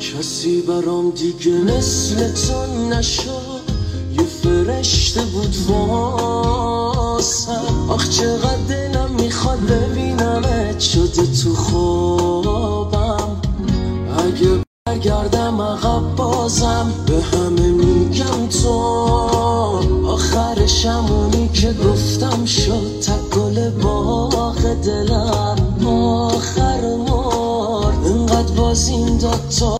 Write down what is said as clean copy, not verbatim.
کسی برام دیگه مثل تو نشد، یه فرشته بود واسم. آخ چقدر دلم میخواد ببینمت شده تو خوابم. اگه برگردم عقب بازم به همه میگم تو آخرشم اونی که گفتم شد تکل باغ دلم. آخر مار انقدر بازیم داد تا